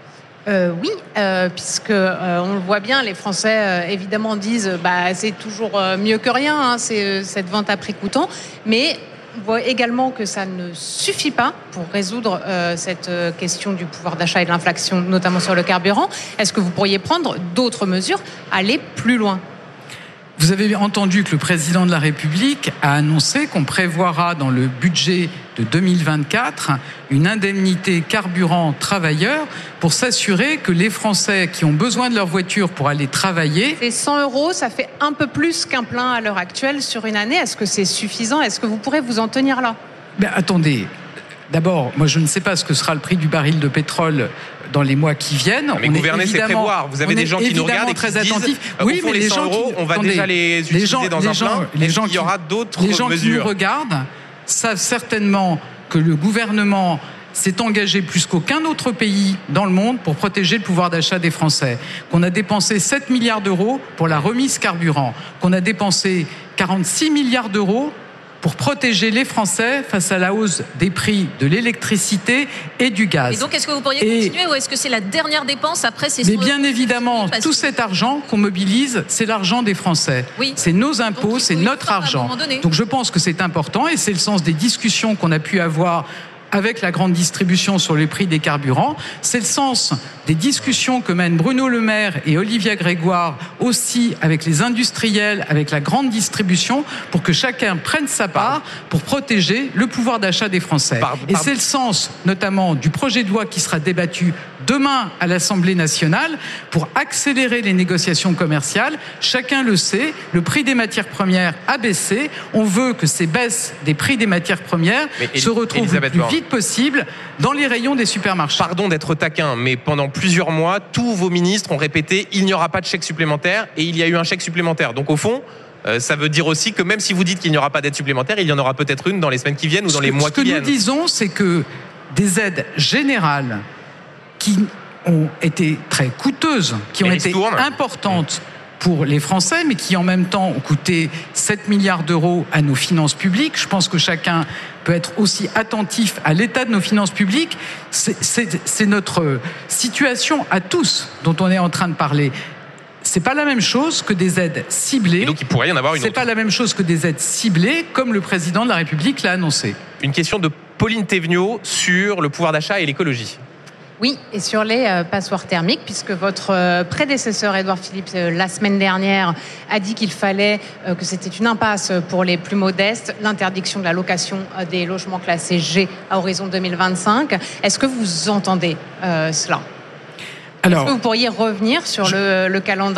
Euh, oui, euh, puisque euh, on le voit bien, les Français euh, évidemment disent bah c'est toujours euh, mieux que rien, hein, c'est euh, cette vente à prix coûtant, mais on voit également que ça ne suffit pas pour résoudre euh, cette euh, question du pouvoir d'achat et de l'inflation, notamment sur le carburant. Est-ce que vous pourriez prendre d'autres mesures, aller plus loin ? Vous avez entendu que le président de la République a annoncé qu'on prévoira dans le budget de deux mille vingt-quatre une indemnité carburant travailleur pour s'assurer que les Français qui ont besoin de leur voiture pour aller travailler... C'est cent euros, ça fait un peu plus qu'un plein à l'heure actuelle sur une année. Est-ce que c'est suffisant ? Est-ce que vous pourrez vous en tenir là ? Ben, attendez, d'abord, moi je ne sais pas ce que sera le prix du baril de pétrole dans les mois qui viennent. Mais on gouverner, c'est prévoir. Vous avez des gens qui nous regardent et qui se disent oui, mais les cent euros, on va attendez, déjà les utiliser les gens, dans les un gens, plein. Les gens, il y aura d'autres mesures. Les gens qui nous regardent savent certainement que le gouvernement s'est engagé plus qu'aucun autre pays dans le monde pour protéger le pouvoir d'achat des Français. Qu'on a dépensé sept milliards d'euros pour la remise carburant. Qu'on a dépensé quarante-six milliards d'euros pour protéger les Français face à la hausse des prix de l'électricité et du gaz. Et donc, est-ce que vous pourriez et continuer ou est-ce que c'est la dernière dépense après ces... Mais bien évidemment, tout que... cet argent qu'on mobilise, c'est l'argent des Français. Oui. C'est nos impôts, donc, c'est notre argent. Donc je pense que c'est important et c'est le sens des discussions qu'on a pu avoir avec la grande distribution sur les prix des carburants. C'est le sens des discussions que mènent Bruno Le Maire et Olivia Grégoire, aussi avec les industriels, avec la grande distribution, pour que chacun prenne sa part pour protéger le pouvoir d'achat des Français. Pardon, et pardon. C'est le sens, notamment, du projet de loi qui sera débattu demain à l'Assemblée nationale pour accélérer les négociations commerciales. Chacun le sait, le prix des matières premières a baissé. On veut que ces baisses des prix des matières premières mais se retrouvent Elisabeth le plus vite possible dans les rayons des supermarchés. Pardon d'être taquin, mais pendant plusieurs mois, tous vos ministres ont répété il n'y aura pas de chèque supplémentaire et il y a eu un chèque supplémentaire. Donc au fond, euh, ça veut dire aussi que même si vous dites qu'il n'y aura pas d'aide supplémentaire, il y en aura peut-être une dans les semaines qui viennent ou dans ce les que, mois qui viennent. Ce que nous disons, c'est que des aides générales qui ont été très coûteuses, qui ont été importantes pour les Français, mais qui en même temps ont coûté sept milliards d'euros à nos finances publiques. Je pense que chacun peut être aussi attentif à l'état de nos finances publiques. C'est, c'est, c'est notre situation à tous dont on est en train de parler. C'est pas la même chose que des aides ciblées. Et donc il pourrait y en avoir une C'est autre. pas la même chose que des aides ciblées, comme le président de la République l'a annoncé. Une question de Pauline Thévenot sur le pouvoir d'achat et l'écologie. Oui, et sur les euh, passoires thermiques, puisque votre euh, prédécesseur, Édouard Philippe, euh, la semaine dernière, a dit qu'il fallait, euh, que c'était une impasse pour les plus modestes, l'interdiction de la location euh, des logements classés G à horizon deux mille vingt-cinq. Est-ce que vous entendez euh, cela ? Alors, est-ce que vous pourriez revenir sur je... le, le calendrier ?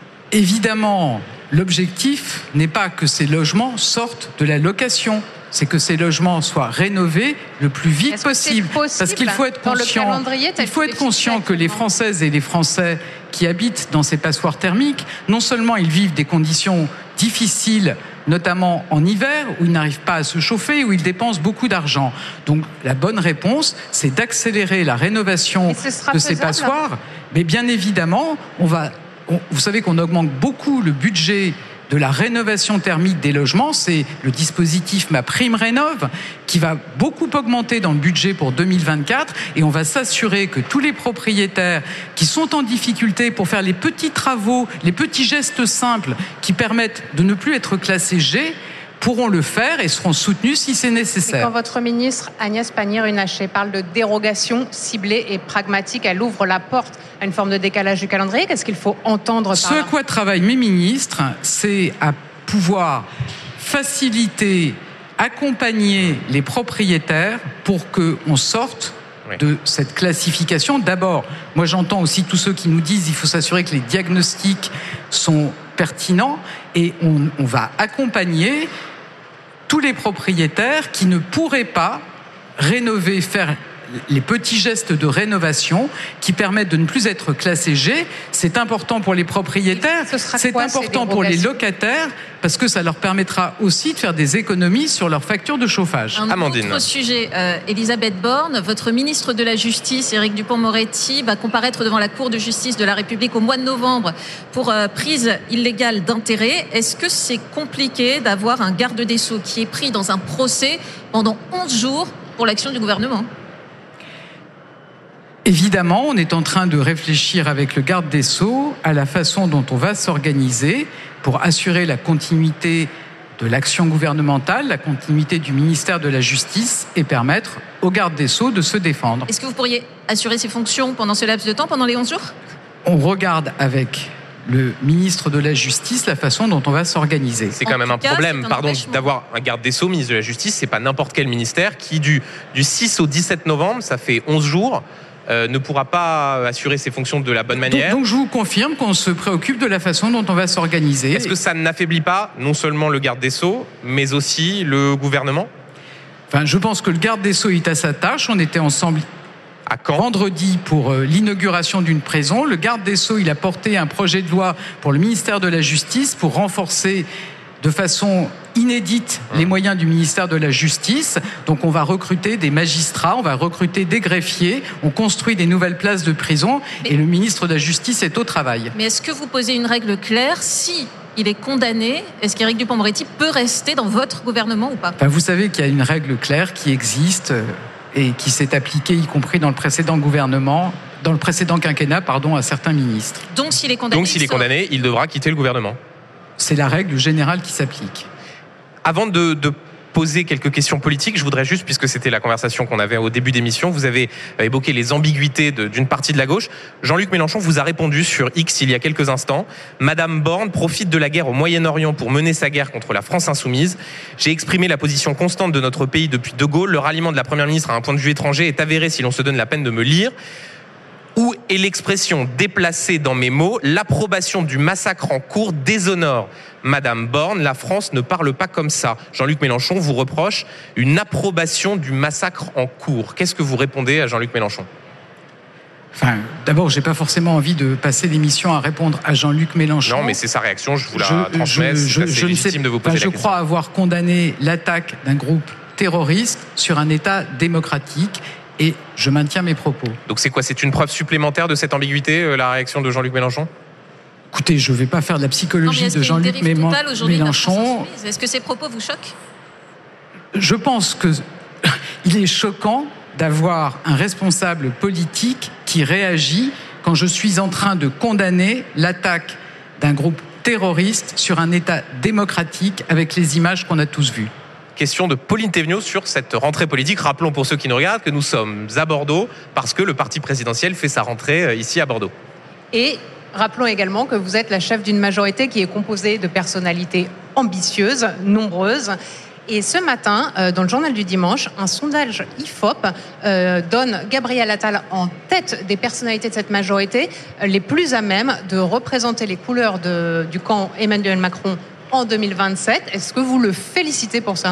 Évidemment, l'objectif n'est pas que ces logements sortent de la location. C'est que ces logements soient rénovés le plus vite Est-ce possible. Parce qu'il faut être conscient, il faut être conscient que les Françaises et les Français qui habitent dans ces passoires thermiques, non seulement ils vivent des conditions difficiles, notamment en hiver, où ils n'arrivent pas à se chauffer, où ils dépensent beaucoup d'argent. Donc la bonne réponse, c'est d'accélérer la rénovation de ces passoires. Mais bien évidemment, on va, on, vous savez qu'on augmente beaucoup le budget de la rénovation thermique des logements. C'est le dispositif MaPrimeRénov' qui va beaucoup augmenter dans le budget pour deux mille vingt-quatre et on va s'assurer que tous les propriétaires qui sont en difficulté pour faire les petits travaux, les petits gestes simples qui permettent de ne plus être classés G, pourront le faire et seront soutenus si c'est nécessaire. Et quand votre ministre Agnès Pannier-Runacher parle de dérogation ciblée et pragmatique, elle ouvre la porte à une forme de décalage du calendrier. Qu'est-ce qu'il faut entendre par Ce là ? à quoi travaillent mes ministres, c'est à pouvoir faciliter, accompagner les propriétaires pour qu'on sorte de cette classification. D'abord, moi j'entends aussi tous ceux qui nous disent qu'il faut s'assurer que les diagnostics sont pertinents et on, on va accompagner tous les propriétaires qui ne pourraient pas rénover, faire les petits gestes de rénovation qui permettent de ne plus être classés G. C'est important pour les propriétaires, c'est quoi, important pour les locataires, parce que ça leur permettra aussi de faire des économies sur leur facture de chauffage. Un Amandine. autre sujet, euh, Elisabeth Borne, votre ministre de la Justice, Éric Dupond-Moretti, va comparaître devant la Cour de justice de la République au mois de novembre pour euh, prise illégale d'intérêt. Est-ce que c'est compliqué d'avoir un garde des Sceaux qui est pris dans un procès pendant onze jours pour l'action du gouvernement ? Évidemment, on est en train de réfléchir avec le garde des Sceaux à la façon dont on va s'organiser pour assurer la continuité de l'action gouvernementale, la continuité du ministère de la Justice et permettre au garde des Sceaux de se défendre. Est-ce que vous pourriez assurer ces fonctions pendant ce laps de temps, pendant les onze jours ? On regarde avec le ministre de la Justice la façon dont on va s'organiser. C'est quand En même tout un cas, problème, c'est un pardon, empêchement. d'avoir un garde des Sceaux, ministre de la Justice, c'est pas n'importe quel ministère qui du, du six au dix-sept novembre, ça fait onze jours, Euh, ne pourra pas assurer ses fonctions de la bonne manière. Donc, donc je vous confirme qu'on se préoccupe de la façon dont on va s'organiser. Est-ce que ça n'affaiblit pas non seulement le garde des Sceaux, mais aussi le gouvernement ? Enfin, je pense que le garde des Sceaux est à sa tâche. On était ensemble à quand vendredi pour euh, l'inauguration d'une prison. Le garde des Sceaux, il a porté un projet de loi pour le ministère de la Justice pour renforcer de façon inédite les moyens du ministère de la Justice. Donc on va recruter des magistrats, on va recruter des greffiers, on construit des nouvelles places de prison et le ministre de la Justice est au travail. Mais est-ce que vous posez une règle claire ? Si il est condamné, est-ce qu'Éric Dupond-Moretti peut rester dans votre gouvernement ou pas ? Enfin, vous savez qu'il y a une règle claire qui existe et qui s'est appliquée, y compris dans le précédent gouvernement, dans le précédent quinquennat, pardon, à certains ministres. Donc s'il est condamné, Donc s'il est condamné, il devra quitter le gouvernement. C'est la règle générale qui s'applique. Avant de, de poser quelques questions politiques, je voudrais juste, puisque c'était la conversation qu'on avait au début d'émission, vous avez évoqué les ambiguïtés de, d'une partie de la gauche. Jean-Luc Mélenchon vous a répondu sur X il y a quelques instants. Madame Borne profite de la guerre au Moyen-Orient pour mener sa guerre contre la France insoumise. J'ai exprimé la position constante de notre pays depuis De Gaulle. Le ralliement de la Première ministre à un point de vue étranger est avéré si l'on se donne la peine de me lire. Où est l'expression déplacée dans mes mots ? L'approbation du massacre en cours déshonore Madame Borne. La France ne parle pas comme ça. Jean-Luc Mélenchon vous reproche une approbation du massacre en cours. Qu'est-ce que vous répondez à Jean-Luc Mélenchon ? Enfin, d'abord, j'ai pas forcément envie de passer l'émission à répondre à Jean-Luc Mélenchon. Non, mais c'est sa réaction, je vous la je, transmets. Je, je, c'est je ne sais, légitime de vous poser enfin, la je question. crois avoir condamné l'attaque d'un groupe terroriste sur un État démocratique. Et je maintiens mes propos. Donc c'est quoi ? C'est une preuve supplémentaire de cette ambiguïté, euh, la réaction de Jean-Luc Mélenchon ? Écoutez, je ne vais pas faire de la psychologie non, de Jean-Luc Mélenchon. Est-ce que ces propos vous choquent ? Je pense qu'il est choquant d'avoir un responsable politique qui réagit quand je suis en train de condamner l'attaque d'un groupe terroriste sur un État démocratique avec les images qu'on a tous vues. Question de Pauline Thévenot sur cette rentrée politique. Rappelons pour ceux qui nous regardent que nous sommes à Bordeaux parce que le parti présidentiel fait sa rentrée ici à Bordeaux. Et rappelons également que vous êtes la chef d'une majorité qui est composée de personnalités ambitieuses, nombreuses. Et ce matin, dans le journal du dimanche, un sondage I F O P euh, donne Gabriel Attal en tête des personnalités de cette majorité les plus à même de représenter les couleurs de, du camp Emmanuel Macron en deux mille vingt-sept. Est-ce que vous le félicitez pour ça ?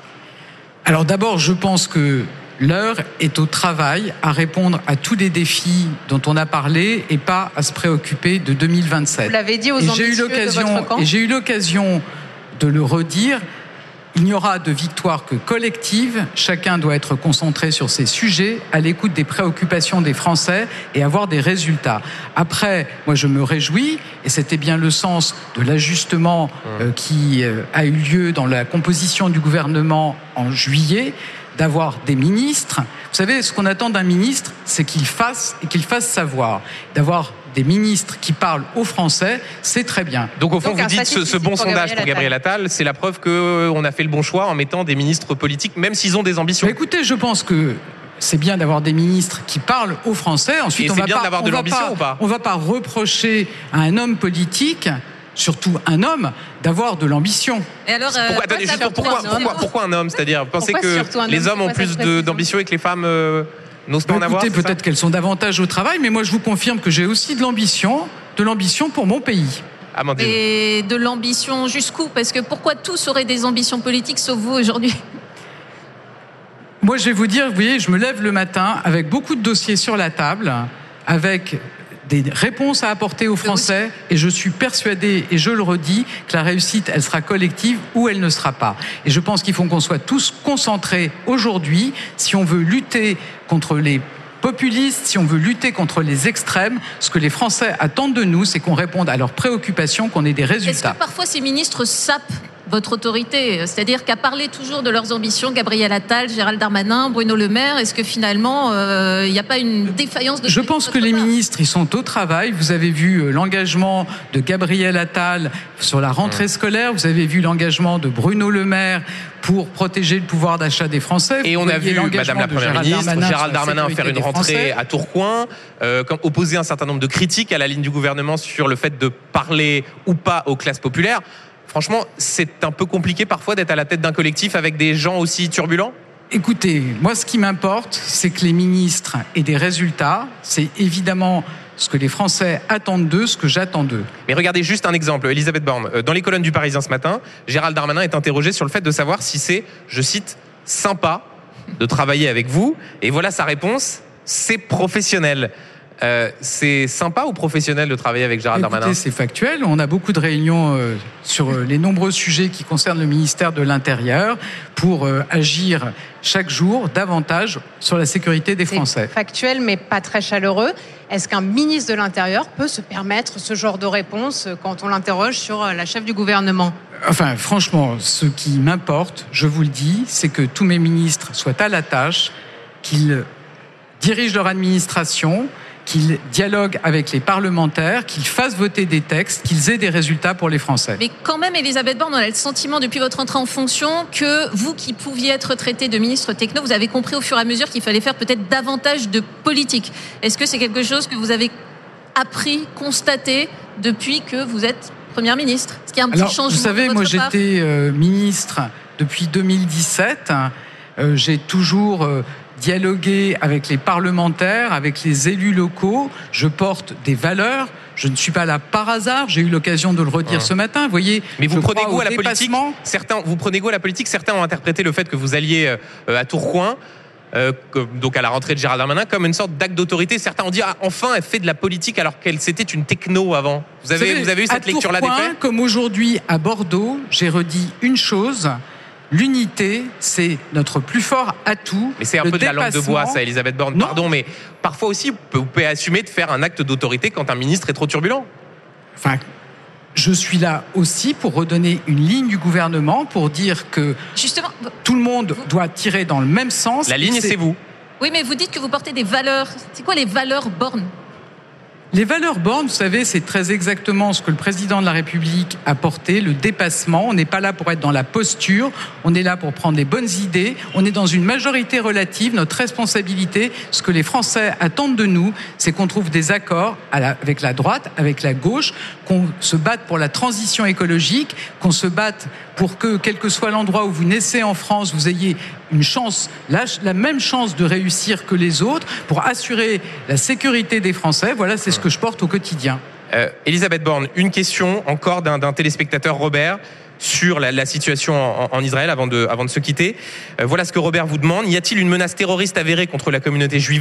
Alors d'abord, je pense que l'heure est au travail, à répondre à tous les défis dont on a parlé et pas à se préoccuper de deux mille vingt-sept. Vous l'avez dit aux et ambitieux j'ai eu l'occasion, de votre camp. Et j'ai eu l'occasion de le redire. il n'y aura de victoire que collective. Chacun doit être concentré sur ses sujets, à l'écoute des préoccupations des Français et avoir des résultats. Après, moi je me réjouis, et c'était bien le sens de l'ajustement euh, qui euh, a eu lieu dans la composition du gouvernement en juillet, d'avoir des ministres. Vous savez, ce qu'on attend d'un ministre, c'est qu'il fasse et qu'il fasse savoir. D'avoir des ministres qui parlent aux Français, c'est très bien. Donc au fond, Donc, vous un dites ce, ce bon pour sondage pour Gabriel Attal, c'est la preuve qu'on a fait le bon choix en mettant des ministres politiques, même s'ils ont des ambitions. Mais écoutez, je pense que c'est bien d'avoir des ministres qui parlent aux Français. Ensuite, Et on c'est va bien pas, d'avoir de on va l'ambition pas, ou pas on va pas reprocher à un homme politique, surtout un homme, d'avoir de l'ambition. Et alors, euh, Pourquoi, attendez, juste pour- pourquoi, pourquoi, pourquoi un homme ? C'est-à-dire, vous pensez Pourquoi que surtout un homme ? les hommes C'est ont quoi plus cette de- précision d'ambition et que les femmes euh, n'osent pas en avoir ? Écoutez, c'est ça peut-être qu'elles sont davantage au travail, mais moi je vous confirme que j'ai aussi de l'ambition, de l'ambition pour mon pays. Amandine. Et de l'ambition jusqu'où ? Parce que pourquoi tous auraient des ambitions politiques sauf vous aujourd'hui ? Moi je vais vous dire, vous voyez, je me lève le matin avec beaucoup de dossiers sur la table, avec des réponses à apporter aux Français, et je suis persuadé, et je le redis, que la réussite, elle sera collective ou elle ne sera pas. Et je pense qu'il faut qu'on soit tous concentrés aujourd'hui, si on veut lutter contre les populistes, si on veut lutter contre les extrêmes. Ce que les Français attendent de nous, c'est qu'on réponde à leurs préoccupations, qu'on ait des Est-ce résultats. que parfois ces ministres sapent votre autorité ? C'est-à-dire qu'à parler toujours de leurs ambitions, Gabriel Attal, Gérald Darmanin, Bruno Le Maire, est-ce que finalement euh, il n'y a pas une défaillance de Je pense que les ministres, ils sont au travail. Vous avez vu euh, l'engagement de Gabriel Attal sur la rentrée scolaire. Vous avez vu l'engagement de Bruno Le Maire pour protéger le pouvoir d'achat des Français. Et Vous on a voyez vu l'engagement Madame la de Première Gérald ministre, Darmanin Gérald sur la Darmanin sécurité faire une des rentrée Français. à Tourcoing, euh, comme opposer un certain nombre de critiques à la ligne du gouvernement sur le fait de parler ou pas aux classes populaires. Franchement, c'est un peu compliqué parfois d'être à la tête d'un collectif avec des gens aussi turbulents ? Écoutez, moi ce qui m'importe, c'est que les ministres aient des résultats. C'est évidemment ce que les Français attendent d'eux, ce que j'attends d'eux. Mais regardez juste un exemple, Elisabeth Borne. Dans les colonnes du Parisien ce matin, Gérald Darmanin est interrogé sur le fait de savoir si c'est, je cite, sympa de travailler avec vous. Et voilà sa réponse, c'est professionnel. Euh, c'est sympa ou professionnel de travailler avec Gérald Écoutez, Darmanin ? c'est factuel. On a beaucoup de réunions euh, sur euh, les nombreux sujets qui concernent le ministère de l'Intérieur pour euh, agir chaque jour davantage sur la sécurité des Français. C'est factuel, mais pas très chaleureux. Est-ce qu'un ministre de l'Intérieur peut se permettre ce genre de réponse quand on l'interroge sur la chef du gouvernement ? Enfin, franchement, ce qui m'importe, je vous le dis, c'est que tous mes ministres soient à la tâche, qu'ils dirigent leur administration, qu'ils dialoguent avec les parlementaires, qu'ils fassent voter des textes, qu'ils aient des résultats pour les Français. Mais quand même, Elisabeth Borne, on a le sentiment depuis votre entrée en fonction que vous qui pouviez être traité de ministre techno, vous avez compris au fur et à mesure qu'il fallait faire peut-être davantage de politique. Est-ce que c'est quelque chose que vous avez appris, constaté depuis que vous êtes Première ministre ? Est-ce qu'il y a un petit Alors, changement vous savez, de moi votre part ? j'étais euh, ministre depuis deux mille dix-sept. Euh, j'ai toujours euh, dialogué avec les parlementaires, avec les élus locaux. Je porte des valeurs. Je ne suis pas là par hasard. J'ai eu l'occasion de le redire Ah. ce matin. Vous voyez, Mais vous je prenez crois goût au à la politique. dépassement. Certains, vous prenez goût à la politique. Certains ont interprété le fait que vous alliez euh, à Tourcoing, euh, comme- donc à la rentrée de Gérald Darmanin, comme une sorte d'acte d'autorité. Certains ont dit ah, enfin elle fait de la politique alors qu'elle c'était une techno avant. Vous avez, savez, vous avez eu cette à lecture-là des Tourcoing, faits ? comme aujourd'hui à Bordeaux, j'ai redit une chose. L'unité, c'est notre plus fort atout. Mais c'est un Le peu de la langue de dépassement- bois, ça, Elisabeth Borne. Non. Pardon, mais parfois aussi, vous pouvez assumer de faire un acte d'autorité quand un ministre est trop turbulent. Enfin, je suis là aussi pour redonner une ligne du gouvernement, pour dire que Justement, tout le monde doit tirer dans le même sens. La ligne, c'est vous. oui, mais vous dites que vous portez des valeurs. C'est quoi les valeurs Borne ? Les valeurs Borne, vous savez, c'est très exactement ce que le président de la République a porté, le dépassement. On n'est pas là pour être dans la posture, on est là pour prendre les bonnes idées. On est dans une majorité relative. Notre responsabilité, ce que les Français attendent de nous, c'est qu'on trouve des accords à la- avec la droite, avec la gauche, qu'on se batte pour la transition écologique, qu'on se batte pour que, quel que soit l'endroit où vous naissez en France, vous ayez une chance, la, la même chance de réussir que les autres, pour assurer la sécurité des Français. Voilà, c'est ce que je porte au quotidien. Euh, Elisabeth Borne, une question encore d'un, d'un téléspectateur, Robert, sur la, la situation en, en Israël avant de, avant de se quitter. Euh, voilà ce que Robert vous demande. Y a-t-il une menace terroriste avérée contre la communauté juive de France ?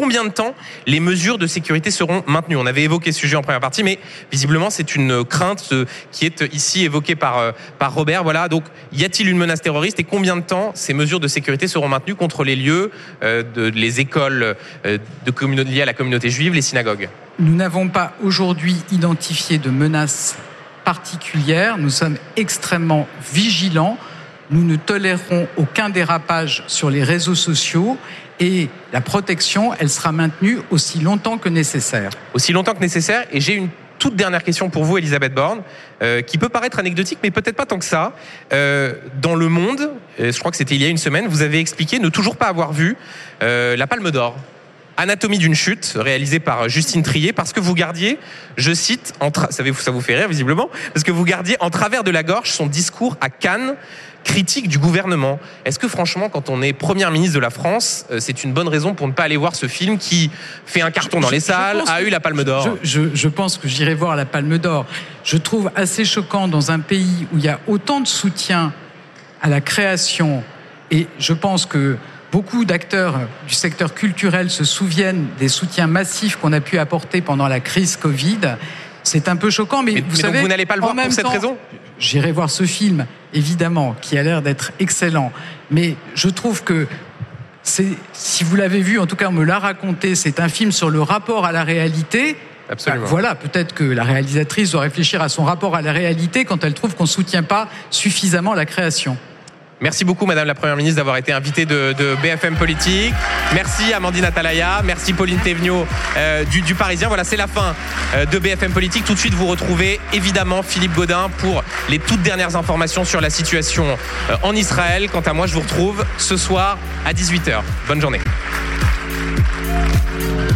combien de temps les mesures de sécurité seront maintenues? On avait évoqué ce sujet en première partie, mais visiblement c'est une crainte qui est ici évoquée par, par Robert. Voilà, donc y a-t-il une menace terroriste et combien de temps ces mesures de sécurité seront maintenues contre les lieux, euh, de, les écoles euh, de communauté, liées à la communauté juive, les synagogues? Nous n'avons pas aujourd'hui identifié de menaces particulières. Nous sommes extrêmement vigilants. Nous ne tolérerons aucun dérapage sur les réseaux sociaux et la protection, elle sera maintenue aussi longtemps que nécessaire. Aussi longtemps que nécessaire. Et j'ai une toute dernière question pour vous, Elisabeth Borne, euh, qui peut paraître anecdotique, mais peut-être pas tant que ça. Euh, dans Le Monde, euh, je crois que c'était il y a une semaine, vous avez expliqué ne toujours pas avoir vu euh, la Palme d'Or. Anatomie d'une chute, réalisée par Justine Triet, parce que vous gardiez, je cite, en tra- ça vous fait rire visiblement, parce que vous gardiez en travers de la gorge son discours à Cannes, critique du gouvernement. Est-ce que franchement, quand on est première ministre de la France, c'est une bonne raison pour ne pas aller voir ce film qui fait un carton dans je, les salles, a eu la Palme d'Or? je, je, je pense que j'irai voir la Palme d'Or. Je trouve assez choquant dans un pays où il y a autant de soutien à la création, et je pense que beaucoup d'acteurs du secteur culturel se souviennent des soutiens massifs qu'on a pu apporter pendant la crise Covid. C'est un peu choquant, mais, mais vous mais savez... Donc vous n'allez pas le voir pour cette temps, raison? J'irai voir ce film, évidemment, qui a l'air d'être excellent. Mais je trouve que, c'est, si vous l'avez vu, en tout cas on me l'a raconté, c'est un film sur le rapport à la réalité. Absolument. Ben voilà, peut-être que la réalisatrice doit réfléchir à son rapport à la réalité quand elle trouve qu'on ne soutient pas suffisamment la création. Merci beaucoup, Madame la Première ministre, d'avoir été invitée de, de B F M Politique. Merci, Amandine Atalaya. Merci, Pauline Thévenot euh, du, du Parisien. Voilà, c'est la fin euh, de B F M Politique. Tout de suite, vous retrouvez évidemment Philippe Gaudin pour les toutes dernières informations sur la situation euh, en Israël. Quant à moi, je vous retrouve ce soir à dix-huit heures. Bonne journée.